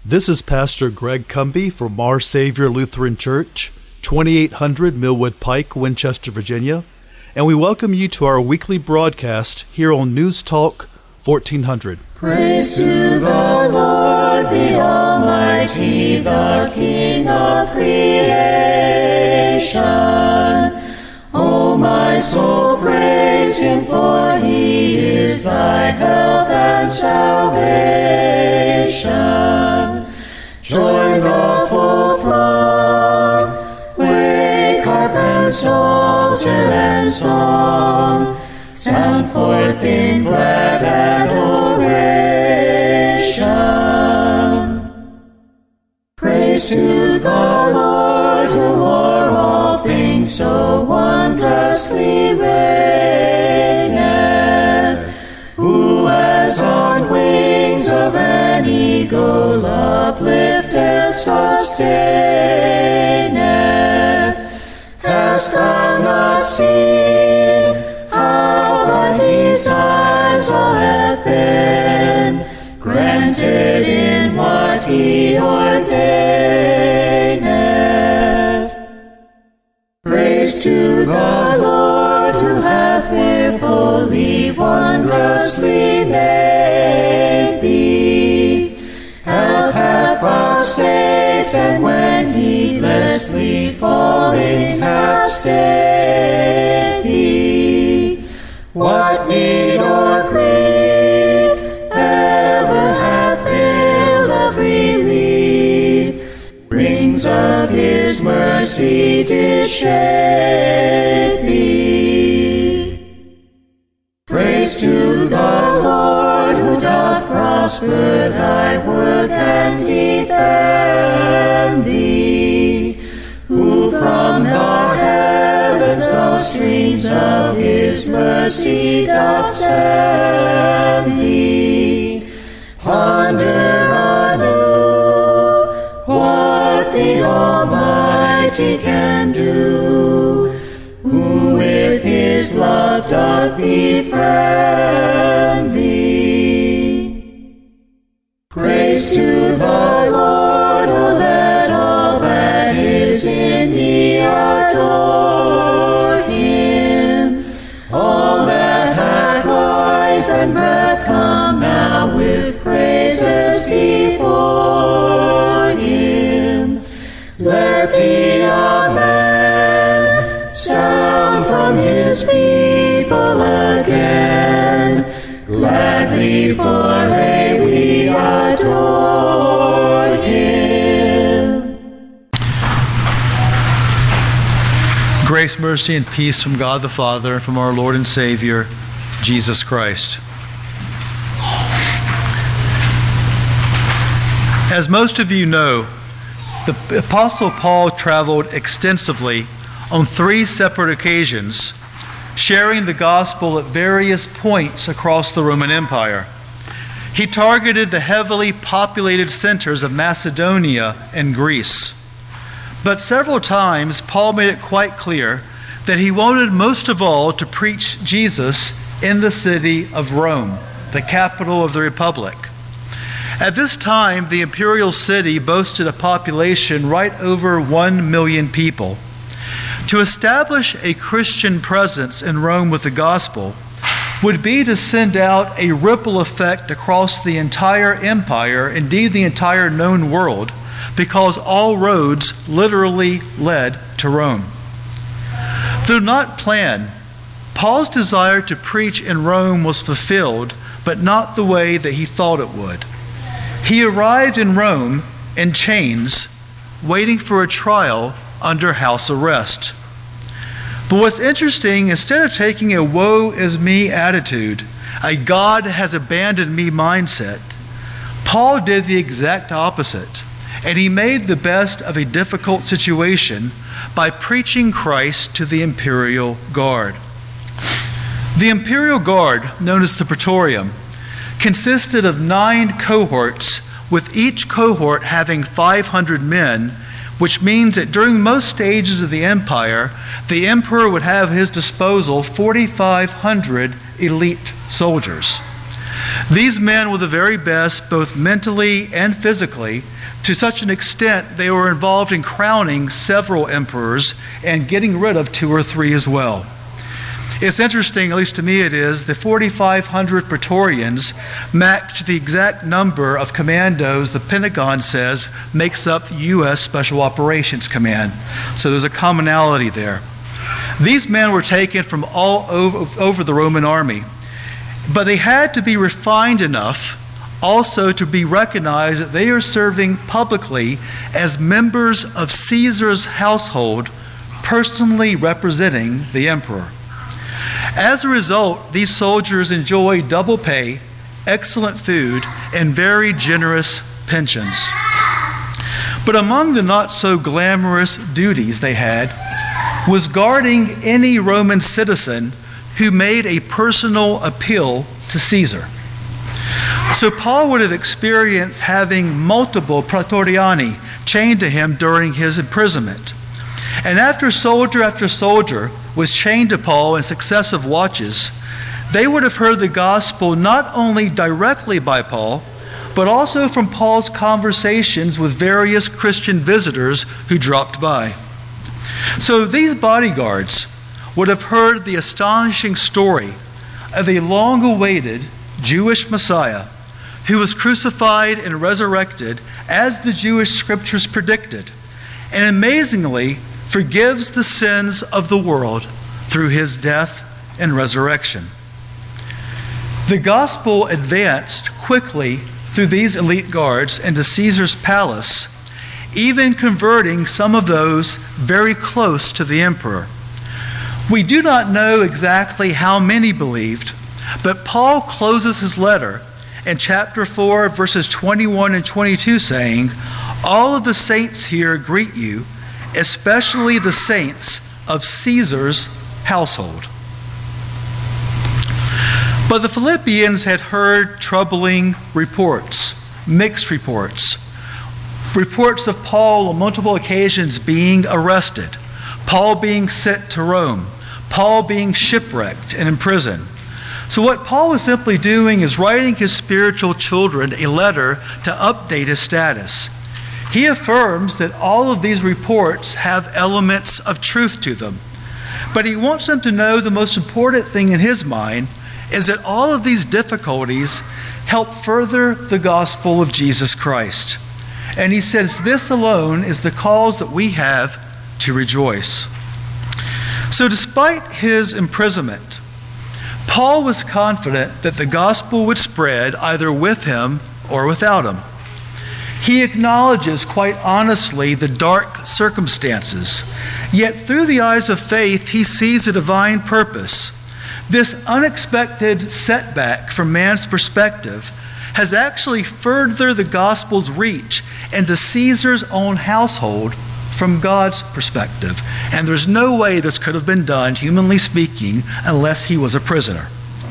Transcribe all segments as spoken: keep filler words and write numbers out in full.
This is Pastor Greg Cumby from Our Savior Lutheran Church, twenty-eight hundred Millwood Pike, Winchester, Virginia, and we welcome you to our weekly broadcast here on News Talk fourteen hundred. Praise to the Lord, the Almighty, the King of creation. O my soul, praise Him, for He is thy health and salvation. Join the full throng, wake, harp and psalter and song, sound forth in glad adoration. Praise to the Lord, who o'er all things so wondrously reigneth, who as on wings of an eagle uplifteth, sustaineth. Hast thou not seen how the desires all have been granted in what He ordaineth? Praise to the Lord, who hath fearfully, wondrously made thee. Health hath vouchsafed, and when heedlessly falling hath saved thee. What need or grief ever hath failed of relief? Rings of His mercy did shade thee. Praise to the Lord, who doth prosper thy work and defend thee, who from the heavens the streams of His mercy doth send thee. Ponder anew what the Almighty can do, who with His love doth befriend thee. Praise to the Lord, O let all that is in me adore Him. All that hath life and breath, come now with praises before Him. Let the Amen sound from His people again. Gladly for hey we adore Him. Grace, mercy, and peace from God the Father, and from our Lord and Savior, Jesus Christ. As most of you know, the Apostle Paul traveled extensively on three separate occasions, sharing the gospel at various points across the Roman Empire. He targeted the heavily populated centers of Macedonia and Greece. But several times, Paul made it quite clear that he wanted most of all to preach Jesus in the city of Rome, the capital of the Republic. At this time, the imperial city boasted a population right over one million people. To establish a Christian presence in Rome with the gospel would be to send out a ripple effect across the entire empire, indeed the entire known world, because all roads literally led to Rome. Though not planned, Paul's desire to preach in Rome was fulfilled, but not the way that he thought it would. He arrived in Rome in chains, waiting for a trial under house arrest. But what's interesting, instead of taking a woe is me attitude, a God has abandoned me mindset, Paul did the exact opposite, and he made the best of a difficult situation by preaching Christ to the imperial guard. The imperial guard, known as the Praetorium, consisted of nine cohorts, with each cohort having five hundred men, which means that during most stages of the empire, the emperor would have at his disposal four thousand five hundred elite soldiers. These men were the very best, both mentally and physically, to such an extent they were involved in crowning several emperors and getting rid of two or three as well. It's interesting, at least to me it is, the forty-five hundred Praetorians matched the exact number of commandos the Pentagon says makes up the U S Special Operations Command. So there's a commonality there. These men were taken from all over, over the Roman army, but they had to be refined enough also to be recognized that they are serving publicly as members of Caesar's household, personally representing the emperor. As a result, these soldiers enjoy double pay, excellent food, and very generous pensions. But among the not so glamorous duties they had was guarding any Roman citizen who made a personal appeal to Caesar. So Paul would have experienced having multiple praetoriani chained to him during his imprisonment. And after soldier after soldier was chained to Paul in successive watches, they would have heard the gospel not only directly by Paul, but also from Paul's conversations with various Christian visitors who dropped by. So these bodyguards would have heard the astonishing story of a long-awaited Jewish Messiah who was crucified and resurrected as the Jewish scriptures predicted, and amazingly forgives the sins of the world through his death and resurrection. The gospel advanced quickly through these elite guards into Caesar's palace, even converting some of those very close to the emperor. We do not know exactly how many believed, but Paul closes his letter in chapter four, verses twenty-one and twenty-two, saying, "All of the saints here greet you, especially the saints of Caesar's household." But the Philippians had heard troubling reports, mixed reports. Reports of Paul on multiple occasions being arrested, Paul being sent to Rome, Paul being shipwrecked and imprisoned. So what Paul was simply doing is writing his spiritual children a letter to update his status. He affirms that all of these reports have elements of truth to them, but he wants them to know the most important thing in his mind is that all of these difficulties help further the gospel of Jesus Christ. And he says this alone is the cause that we have to rejoice. So despite his imprisonment, Paul was confident that the gospel would spread either with him or without him. He acknowledges quite honestly the dark circumstances, yet through the eyes of faith he sees a divine purpose. This unexpected setback from man's perspective has actually furthered the gospel's reach into Caesar's own household from God's perspective. And there's no way this could have been done, humanly speaking, unless he was a prisoner.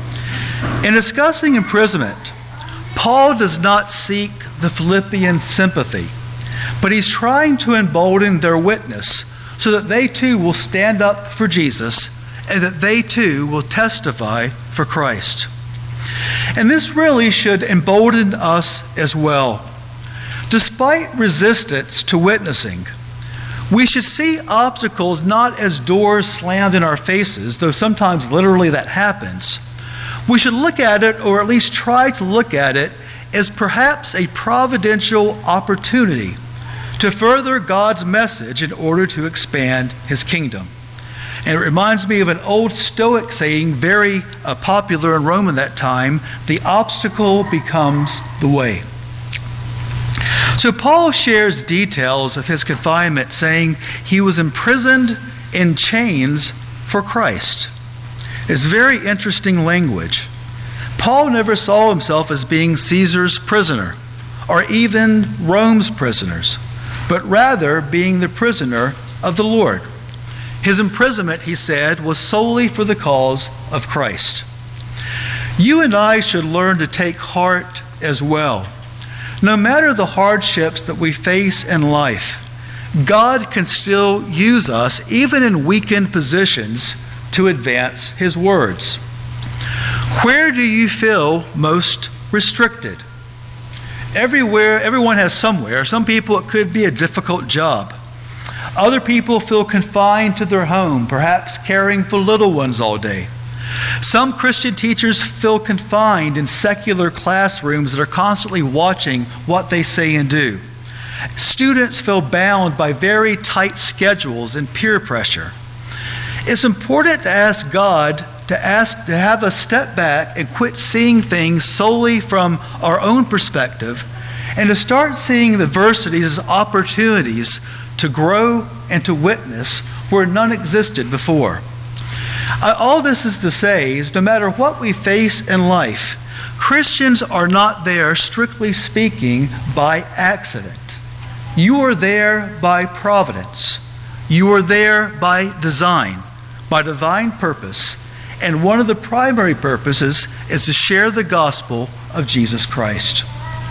In discussing imprisonment, Paul does not seek the Philippian sympathy, but he's trying to embolden their witness so that they too will stand up for Jesus and that they too will testify for Christ. And this really should embolden us as well. Despite resistance to witnessing, we should see obstacles not as doors slammed in our faces, though sometimes literally that happens. We should look at it, or at least try to look at it, as perhaps a providential opportunity to further God's message in order to expand his kingdom. And it reminds me of an old Stoic saying, very uh, popular in Rome at that time, the obstacle becomes the way. So Paul shares details of his confinement, saying he was imprisoned in chains for Christ. It's very interesting language. Paul never saw himself as being Caesar's prisoner or even Rome's prisoners, but rather being the prisoner of the Lord. His imprisonment, he said, was solely for the cause of Christ. You and I should learn to take heart as well. No matter the hardships that we face in life, God can still use us, even in weakened positions, to advance his words. Where do you feel most restricted. Everywhere, everyone has somewhere. Some people, it could be a difficult job. Other people feel confined to their home, perhaps caring for little ones all day. Some Christian teachers feel confined in secular classrooms that are constantly watching what they say and do. Students feel bound by very tight schedules and peer pressure. It's important to ask God to ask to have us step back and quit seeing things solely from our own perspective and to start seeing the adversities as opportunities to grow and to witness where none existed before. Uh, all this is to say is no matter what we face in life, Christians are not there, strictly speaking, by accident. You are there by providence. You are there by design, by divine purpose. And one of the primary purposes is to share the gospel of Jesus Christ.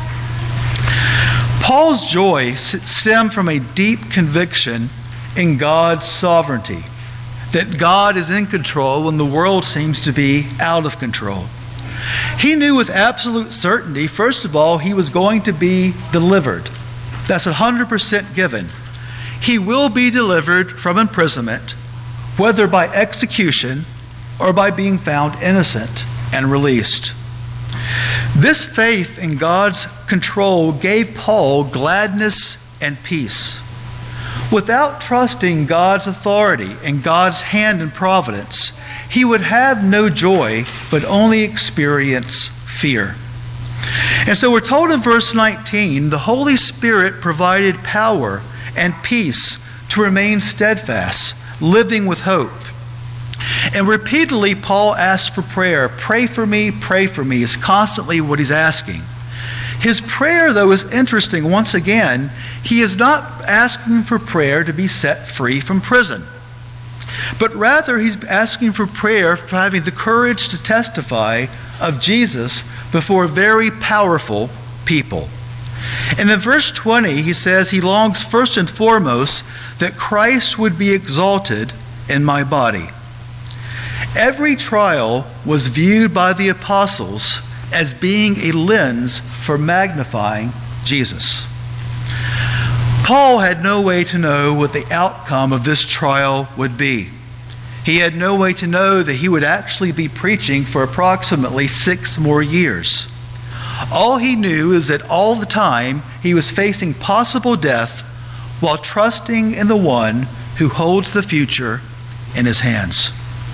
Paul's joy stemmed from a deep conviction in God's sovereignty, that God is in control when the world seems to be out of control. He knew with absolute certainty, first of all, he was going to be delivered. That's one hundred percent given. He will be delivered from imprisonment, whether by execution or by being found innocent and released. This faith in God's control gave Paul gladness and peace. Without trusting God's authority and God's hand in providence, he would have no joy, but only experience fear. And so we're told in verse nineteen, the Holy Spirit provided power and peace to remain steadfast, living with hope. And repeatedly, Paul asks for prayer. Pray for me, pray for me is constantly what he's asking. His prayer, though, is interesting. Once again, he is not asking for prayer to be set free from prison, but rather he's asking for prayer for having the courage to testify of Jesus before very powerful people. And in verse twenty, he says he longs first and foremost that Christ would be exalted in my body. Every trial was viewed by the apostles as being a lens for magnifying Jesus. Paul had no way to know what the outcome of this trial would be. He had no way to know that he would actually be preaching for approximately six more years. All he knew is that all the time he was facing possible death while trusting in the one who holds the future in his hands.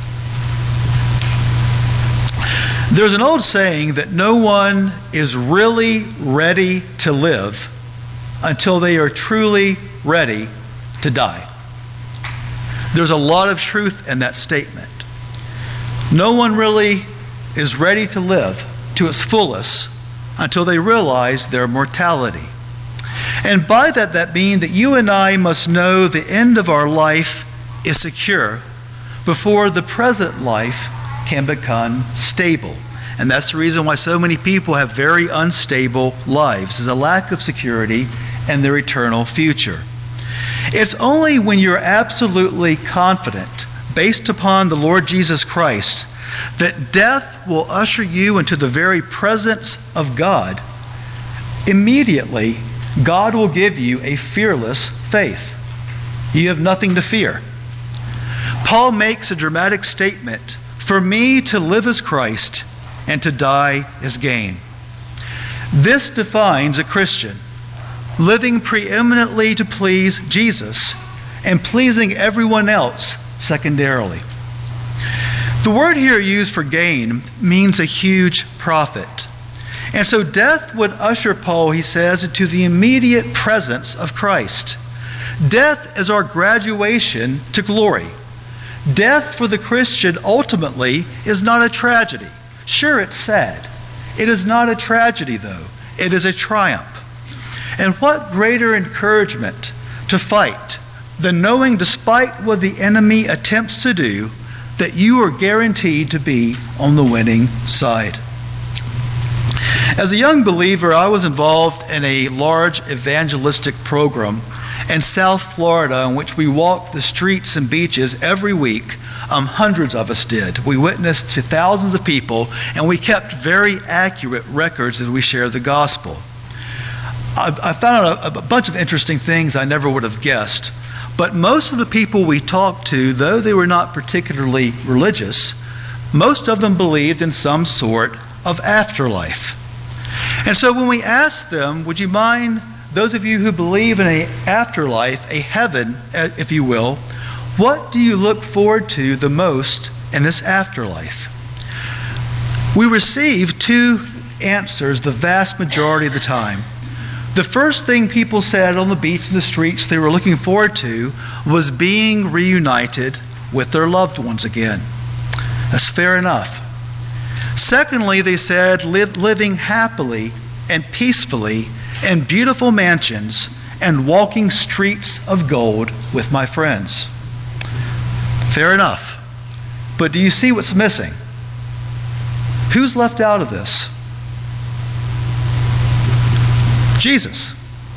There's an old saying that no one is really ready to live until they are truly ready to die. There's a lot of truth in that statement. No one really is ready to live to its fullest until they realize their mortality. And by that, that means that you and I must know the end of our life is secure before the present life can become stable. And that's the reason why so many people have very unstable lives, is a lack of security in their eternal future. It's only when you're absolutely confident, based upon the Lord Jesus Christ, that death will usher you into the very presence of God. Immediately, God will give you a fearless faith. You have nothing to fear. Paul makes a dramatic statement, "For me to live is Christ, and to die is gain." This defines a Christian, living preeminently to please Jesus and pleasing everyone else secondarily. The word here used for gain means a huge profit. And so death would usher Paul, he says, into the immediate presence of Christ. Death is our graduation to glory. Death for the Christian ultimately is not a tragedy. Sure, it's sad. It is not a tragedy, though. It is a triumph. And what greater encouragement to fight than knowing, despite what the enemy attempts to do, that you are guaranteed to be on the winning side. As a young believer, I was involved in a large evangelistic program, and South Florida, in which we walked the streets and beaches every week. Um, hundreds of us did. We witnessed to thousands of people, and we kept very accurate records as we shared the gospel. I, I found out a, a bunch of interesting things I never would have guessed. But most of the people we talked to, though they were not particularly religious, most of them believed in some sort of afterlife. And so when we asked them, would you mind, those of you who believe in an afterlife, a heaven, if you will, what do you look forward to the most in this afterlife? We received two answers the vast majority of the time. The first thing people said on the beach and the streets they were looking forward to was being reunited with their loved ones again. That's fair enough. Secondly, they said li- living happily and peacefully in beautiful mansions and walking streets of gold with my friends. Fair enough. But do you see what's missing? Who's left out of this? Jesus.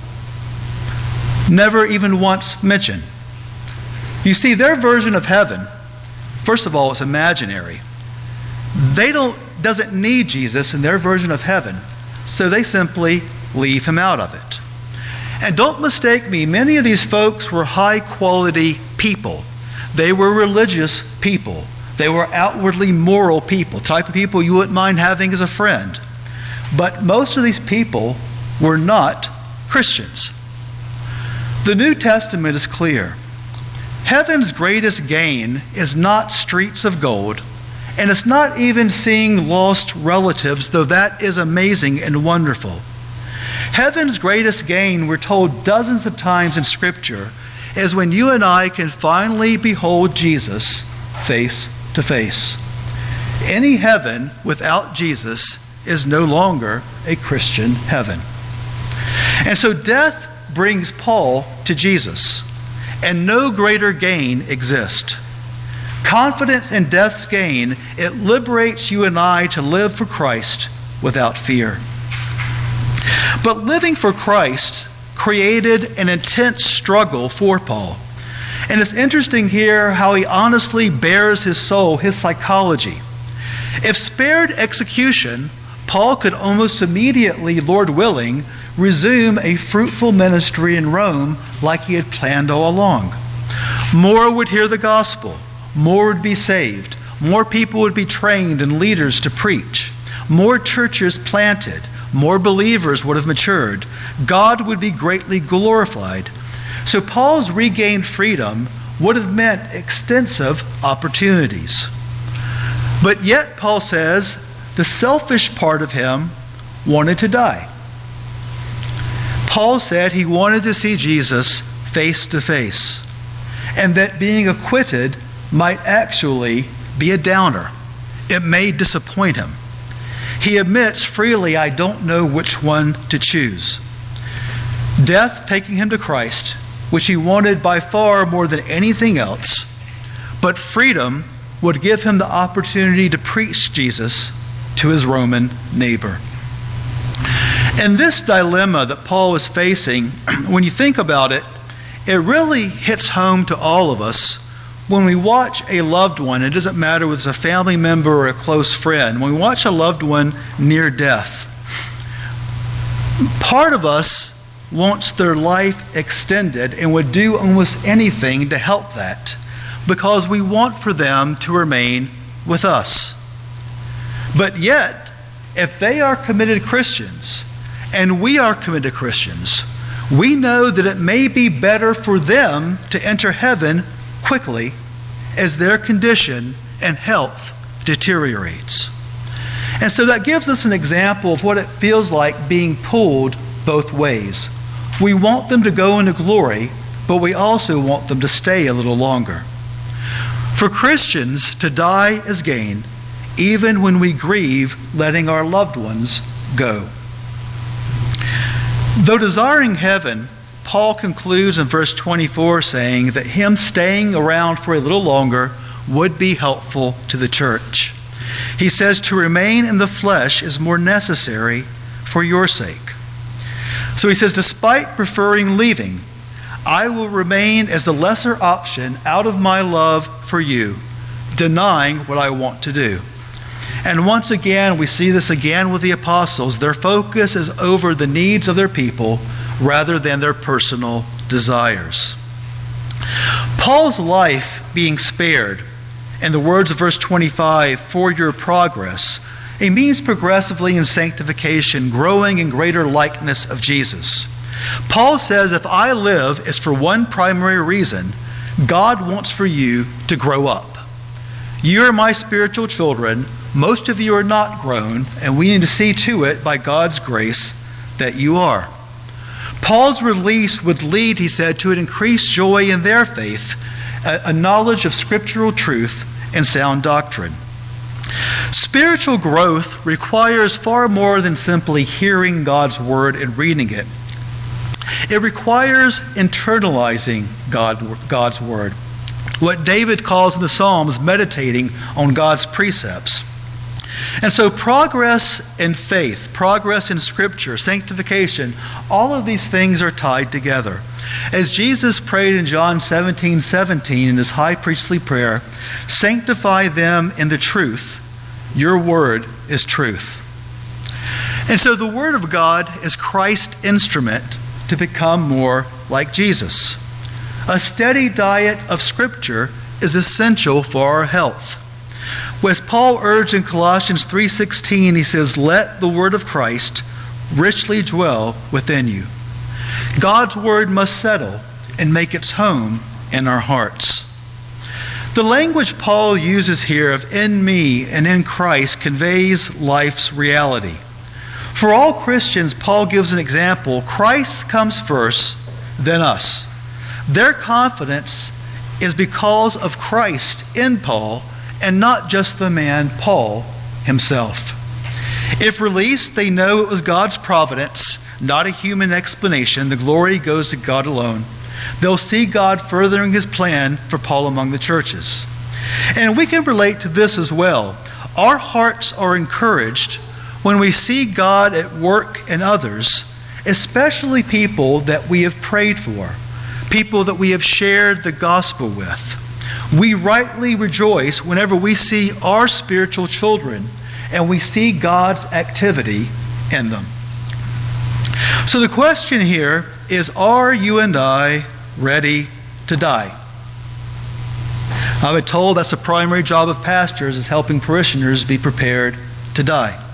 Never even once mentioned. You see, their version of heaven, first of all, is imaginary. They don't doesn't need Jesus in their version of heaven, so they simply leave him out of it. And don't mistake me, many of these folks were high-quality people. They were religious people. They were outwardly moral people, type of people you wouldn't mind having as a friend. But most of these people were not Christians. The New Testament is clear. Heaven's greatest gain is not streets of gold, and it's not even seeing lost relatives, though that is amazing and wonderful. Heaven's greatest gain, we're told dozens of times in Scripture, is when you and I can finally behold Jesus face to face. Any heaven without Jesus is no longer a Christian heaven. And so death brings Paul to Jesus, and no greater gain exists. Confidence in death's gain, it liberates you and I to live for Christ without fear. But living for Christ created an intense struggle for Paul. And it's interesting here how he honestly bears his soul, his psychology. If spared execution, Paul could almost immediately, Lord willing, resume a fruitful ministry in Rome like he had planned all along. More would hear the gospel. More would be saved. More people would be trained and leaders to preach. More churches planted. More believers would have matured. God would be greatly glorified. So Paul's regained freedom would have meant extensive opportunities. But yet, Paul says, the selfish part of him wanted to die. Paul said he wanted to see Jesus face to face, and that being acquitted might actually be a downer. It may disappoint him. He admits freely, I don't know which one to choose. Death taking him to Christ, which he wanted by far more than anything else, but freedom would give him the opportunity to preach Jesus to his Roman neighbor. And this dilemma that Paul was facing, when you think about it, it really hits home to all of us when we watch a loved one. It doesn't matter whether it's a family member or a close friend. When we watch a loved one near death, part of us wants their life extended and would do almost anything to help that, because we want for them to remain with us. But yet, if they are committed Christians and we are committed Christians, we know that it may be better for them to enter heaven quickly as their condition and health deteriorates. And so that gives us an example of what it feels like being pulled both ways. We want them to go into glory, but we also want them to stay a little longer. For Christians, to die is gain, even when we grieve letting our loved ones go. Though desiring heaven, Paul concludes in verse twenty-four saying that him staying around for a little longer would be helpful to the church. He says to remain in the flesh is more necessary for your sake. So he says, despite preferring leaving, I will remain as the lesser option out of my love for you, denying what I want to do. And once again, we see this again with the apostles. Their focus is over the needs of their people rather than their personal desires. Paul's life being spared, in the words of verse twenty-five, for your progress, it means progressively in sanctification, growing in greater likeness of Jesus. Paul says, if I live, it's for one primary reason. God wants for you to grow up. You are my spiritual children. Most of you are not grown, and we need to see to it, by God's grace, that you are. Paul's release would lead, he said, to an increased joy in their faith, a, a knowledge of scriptural truth and sound doctrine. Spiritual growth requires far more than simply hearing God's word and reading it. It requires internalizing God, God's word. What David calls in the Psalms, meditating on God's precepts. And so progress in faith, progress in Scripture, sanctification, all of these things are tied together. As Jesus prayed in John seventeen seventeen in his high priestly prayer, sanctify them in the truth. Your word is truth. And so the word of God is Christ's instrument to become more like Jesus. A steady diet of Scripture is essential for our health. As Paul urged in Colossians three sixteen, he says, let the word of Christ richly dwell within you. God's word must settle and make its home in our hearts. The language Paul uses here of in me and in Christ conveys life's reality. For all Christians, Paul gives an example. Christ comes first, then us. Their confidence is because of Christ in Paul, and not just the man Paul himself. If released, they know it was God's providence, not a human explanation. The glory goes to God alone. They'll see God furthering his plan for Paul among the churches. And we can relate to this as well. Our hearts are encouraged when we see God at work in others, especially people that we have prayed for, people that we have shared the gospel with. We rightly rejoice whenever we see our spiritual children and we see God's activity in them. So the question here is, are you and I ready to die? I've been told that's the primary job of pastors, is helping parishioners be prepared to die.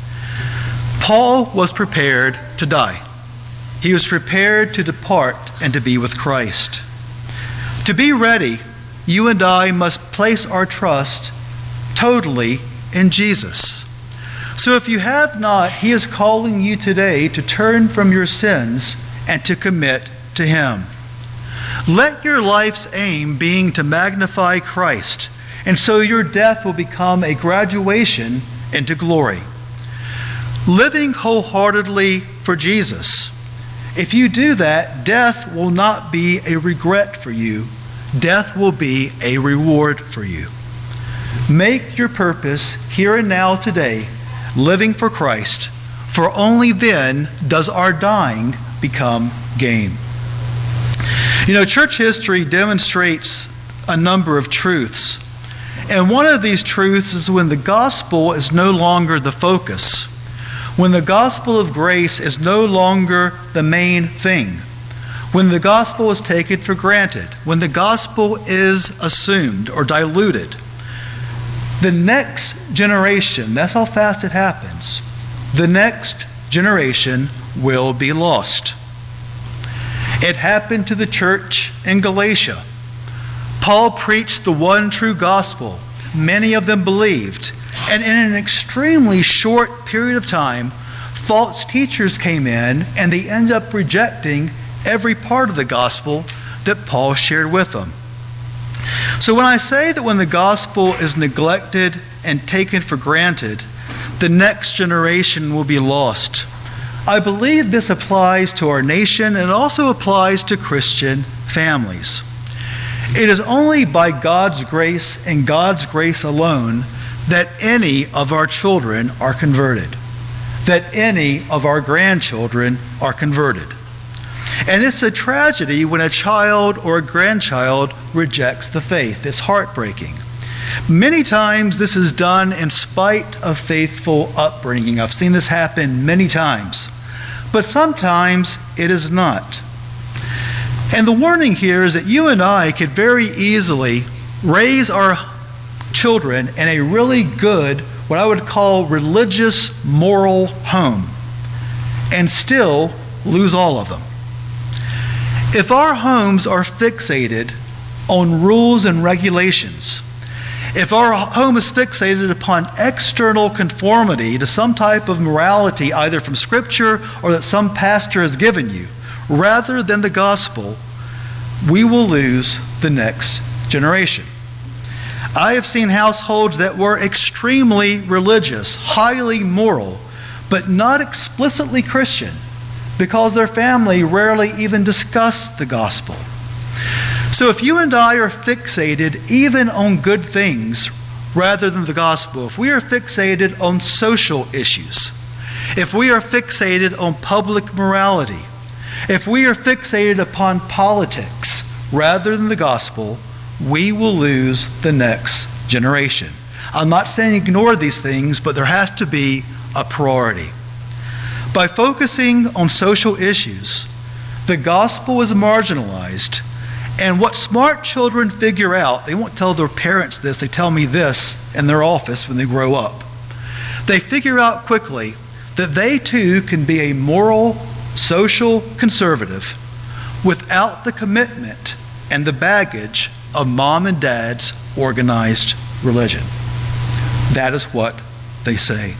Paul was prepared to die. He was prepared to depart and to be with Christ. To be ready, you and I must place our trust totally in Jesus. So if you have not, he is calling you today to turn from your sins and to commit to him. Let your life's aim being to magnify Christ, and so your death will become a graduation into glory. Living wholeheartedly for Jesus. If you do that, death will not be a regret for you. Death will be a reward for you. Make your purpose here and now today, living for Christ, for only then does our dying become gain. You know, church history demonstrates a number of truths. And one of these truths is when the gospel is no longer the focus, when the gospel of grace is no longer the main thing, when the gospel is taken for granted, when the gospel is assumed or diluted, the next generation, that's how fast it happens, the next generation will be lost. It happened to the church in Galatia. Paul preached the one true gospel. Many of them believed. And in an extremely short period of time, false teachers came in and they ended up rejecting every part of the gospel that Paul shared with them. So when I say that when the gospel is neglected and taken for granted, the next generation will be lost, I believe this applies to our nation and also applies to Christian families. It is only by God's grace and God's grace alone that any of our children are converted, that any of our grandchildren are converted. And it's a tragedy when a child or a grandchild rejects the faith. It's heartbreaking. Many times this is done in spite of faithful upbringing. I've seen this happen many times. But sometimes it is not. And the warning here is that you and I could very easily raise our children in a really good, what I would call religious, moral home, and still lose all of them. If our homes are fixated on rules and regulations, if our home is fixated upon external conformity to some type of morality, either from Scripture or that some pastor has given you, rather than the gospel, we will lose the next generation. I have seen households that were extremely religious, highly moral, but not explicitly Christian, because their family rarely even discussed the gospel. So if you and I are fixated even on good things rather than the gospel, if we are fixated on social issues, if we are fixated on public morality, if we are fixated upon politics rather than the gospel, we will lose the next generation. I'm not saying ignore these things, but there has to be a priority. By focusing on social issues, the gospel is marginalized. And what smart children figure out, they won't tell their parents this, they tell me this in their office when they grow up. They figure out quickly that they too can be a moral, social conservative without the commitment and the baggage of mom and dad's organized religion. That is what they say.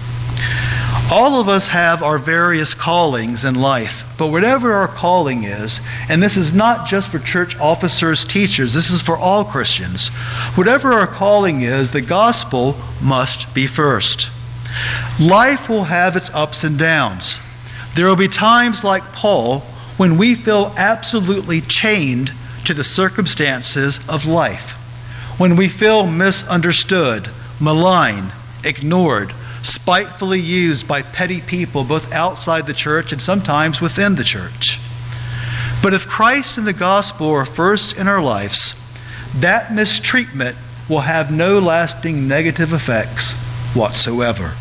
All of us have our various callings in life, but whatever our calling is, and this is not just for church officers, teachers, this is for all Christians. Whatever our calling is, the gospel must be first. Life will have its ups and downs. There will be times like Paul when we feel absolutely chained to the circumstances of life, when we feel misunderstood, maligned, ignored, spitefully used by petty people both outside the church and sometimes within the church. But if Christ and the gospel are first in our lives, that mistreatment will have no lasting negative effects whatsoever.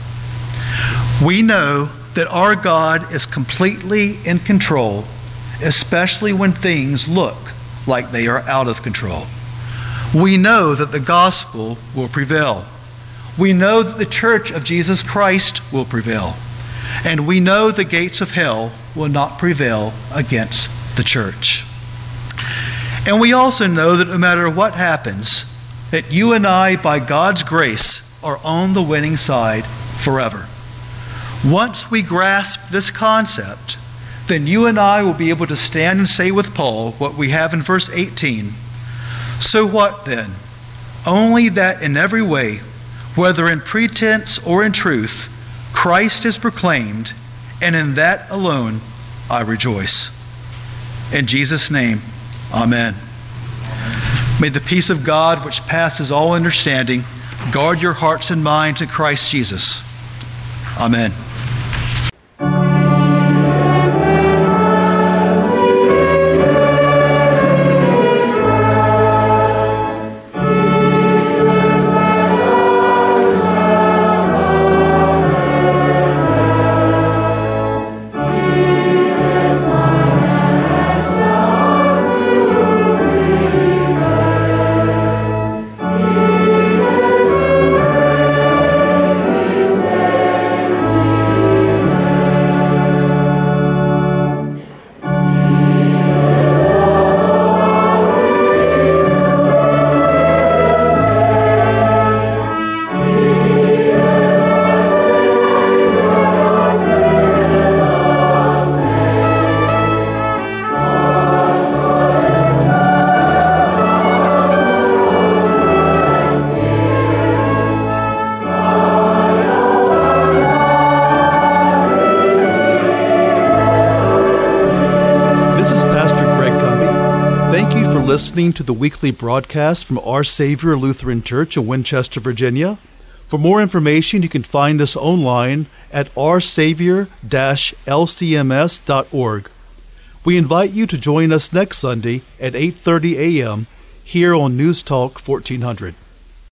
We know that our God is completely in control, especially when things look like they are out of control. We know that the gospel will prevail. We know that the church of Jesus Christ will prevail. And we know the gates of hell will not prevail against the church. And we also know that no matter what happens, that you and I, by God's grace, are on the winning side forever. Once we grasp this concept, then you and I will be able to stand and say with Paul what we have in verse eighteen. So what then? Only that in every way, whether in pretense or in truth, Christ is proclaimed, and in that alone I rejoice. In Jesus' name, amen. May the peace of God, which passes all understanding, guard your hearts and minds in Christ Jesus. Amen. Listening to the weekly broadcast from Our Savior Lutheran Church in Winchester, Virginia. For more information, you can find us online at our savior dash l c m s dot org. We invite you to join us next Sunday at eight thirty a.m. here on News Talk fourteen hundred.